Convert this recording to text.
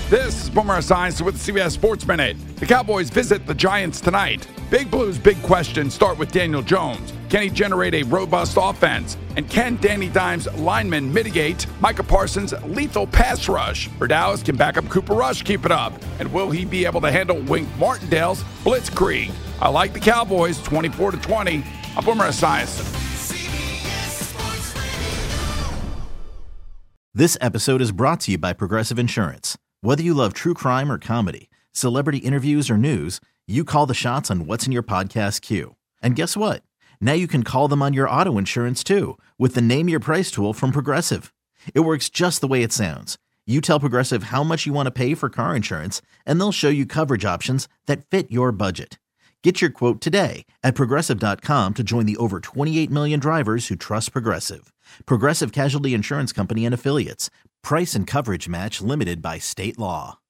This is Boomer Esiason with the CBS Sports Minute. The Cowboys visit the Giants tonight. Big Blue's big questions start with Daniel Jones. Can he generate a robust offense? And can Danny Dimes' linemen mitigate Micah Parsons' lethal pass rush? For Dallas, can backup Cooper Rush keep it up? And will he be able to handle Wink Martindale's blitzkrieg? I like the Cowboys 24-20. I'm Boomer Esiason. This episode is brought to you by Progressive Insurance. Whether you love true crime or comedy, celebrity interviews or news, you call the shots on what's in your podcast queue. And guess what? Now you can call them on your auto insurance too with the Name Your Price tool from Progressive. It works just the way it sounds. You tell Progressive how much you want to pay for car insurance, and they'll show you coverage options that fit your budget. Get your quote today at Progressive.com to join the over 28 million drivers who trust Progressive. Progressive Casualty Insurance Company and Affiliates. Price and coverage match limited by state law.